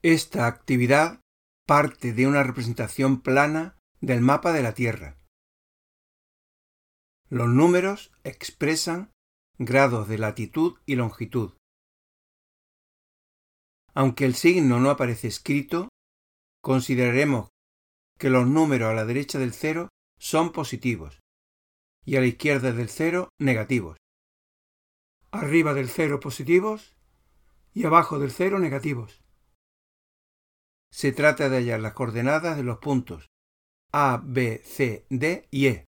Esta actividad parte de una representación plana del mapa de la Tierra. Los números expresan grados de latitud y longitud. Aunque el signo no aparece escrito, consideraremos que los números a la derecha del cero son positivos y a la izquierda del cero negativos. Arriba del cero positivos y abajo del cero negativos. Se trata de hallar las coordenadas de los puntos A, B, C, D y E.